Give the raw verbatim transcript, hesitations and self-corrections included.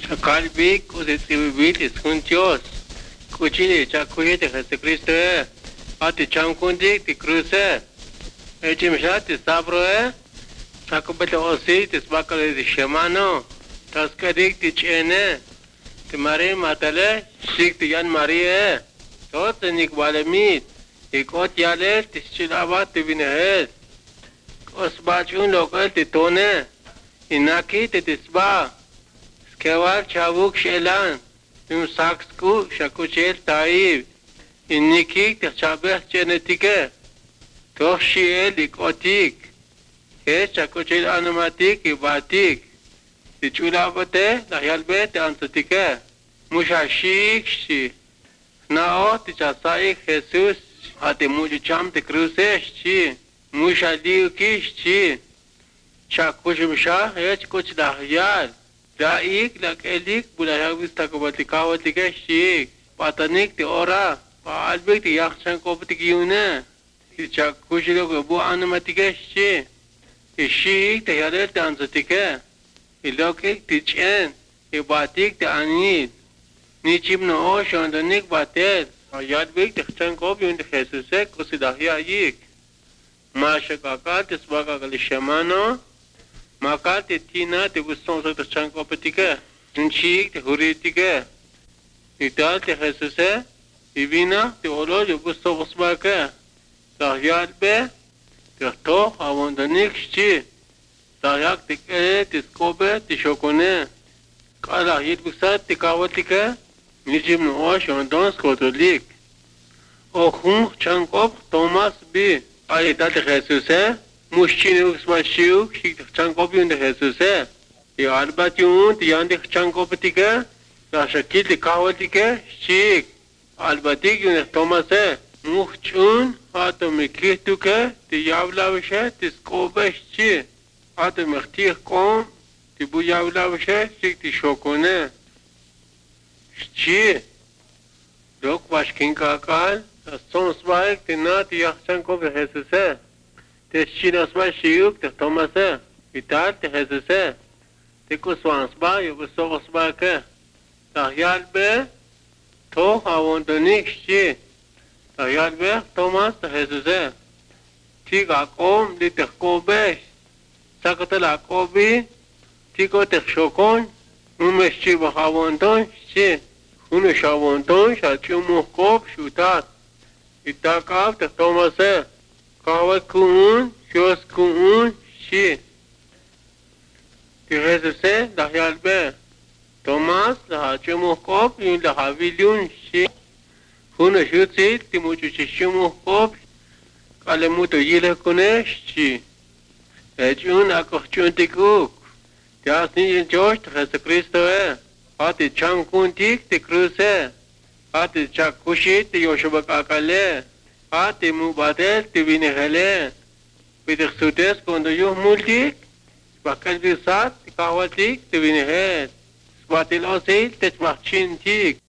Kalbi kuzitibit iskuntios. Kuchili chakuhite Jesucristo e. Ati chamkundik ti cruce. Echimshati sabro e. Sakubete osi ti sbakale di shemano. Taskadik ti chene. Ti mari matale. Shik ti yan mari e. Tot nik balemit. Ikot yale ti shilabat ti vinehes. Osbachun lokal ti tone. Inaki ti tisba. Skewal chavuk shelan. Tum saksku shakuchel taib. Innikik ti chabeh genetike. Toch shiel ikotik. Ke shakuchel anumatik ibatik. Ti chulabate lahyalbe ti antutike. Mushashik shi. Nao ti chasaik Jesus. Ati mujicham ti cruces chi. Mushadiu kish chi. Shakushimsha hech kuch lahyal. Daik lak elik bulaya vistakobati kawati ke shik. Patanik ti ora. Paalbek ti yakshan kopati kiyune. Ti chakushilo ko bu anumati ke shi. Ti shik ti yadel ti anzatike. Ilokik ti chen. Ti batik ti anid. Nichim no o shondanik batel. Yadbek ti yakshan kopi un ti Jesusek usidahya yik. Masha kakal ti sbaka kalishamano. Maka te tina te guston sa tachan ko petike. Nchik te huritike. Ital te Jesuse. Ibina te olo yo gusto gusbake. Tahyal be. Te to avondanik shchi. Tahyak te kere te skobe te shokone. Kala hit gusat te kawatike. Nijim no osh ondons kotolik. Okhun chankop Thomas bi. Ayeta te Jesuse. Mushchinu smashiu shik chankopi unde Jesuse. I albatiun ti yande chankopatike. Ya shakil ti kawatike shik. Albatik unde Thomase. Muhchun ato mikituke ti yavlavishe ti skobe shchi. Ato mikhtir kom ti bu yavlavishe shik ti shokone. Shchi. Dok bashkin kakal. Son sbaik ti na ti yak chankopi Jesuse. Te chinosba shiuk te Thomase. Ital te Jesuse. Te kuswansba yo kusogosba ke. Tahyal be. To avondonik shi. Tahyal be Thomas te Jesuse. Tik akom li te kobesh. Sakatel akobi. Tiko te shokon. Umeshchi bakavondon shi. Unu shavondon shachumu kop shutat. Itakav te Thomase. Kawat kuun, shos kuun, shi. Ti Jesuse dahyal be. Thomas lahachemu kop yun lahavilyun shi. Huna shutsit ti muchu shishemu kop. Kalemuto yile kune shi. Echun akochun tikuk. Ti asni yin josh ti Jesucristo e. Ati chankun tik ti cruce. Ati chakushit ti yoshubak akale. Ati mubatel ti vinihele. Pidiksutes cuando yo multik. Bakal bisat ti kawatik ti vinihel. Sbatil osil te chmachin tik.